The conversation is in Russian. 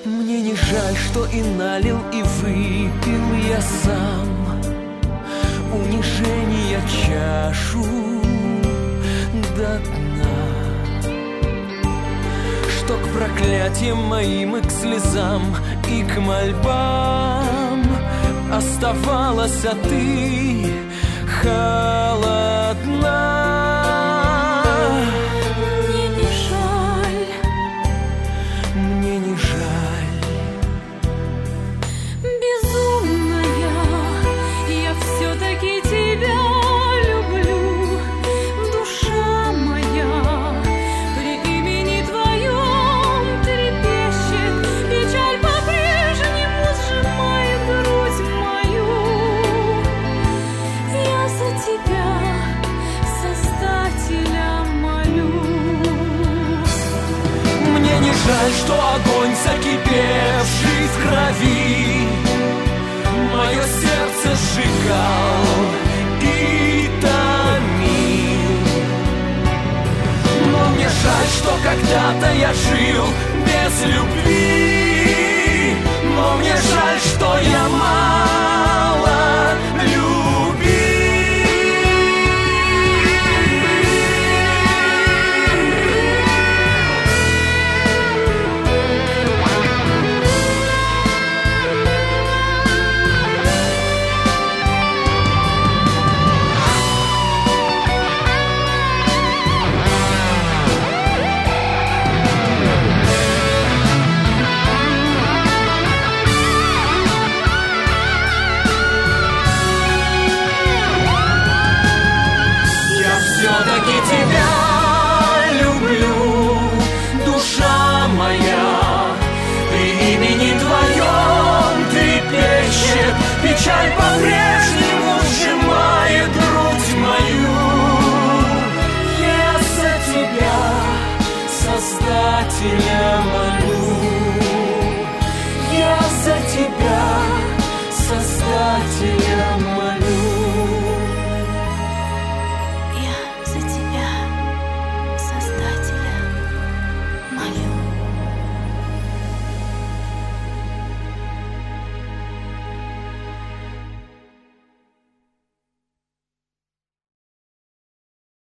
Мне не жаль, что и налил, и выпил я сам унижения чашу до дна, что к проклятиям моим и к слезам, и к мольбам оставалась, а ты холодна. Жаль, что огонь, закипевший в крови, мое сердце сжигал и томил. Но мне жаль, что когда-то я жил без любви. Но мне жаль, что я мало любил. Все-таки тебя люблю, душа моя. При имени твоем трепещет печаль, по-прежнему сжимает грудь мою. Я за тебя, Создателя, молю. Я за тебя, Создателя, молю.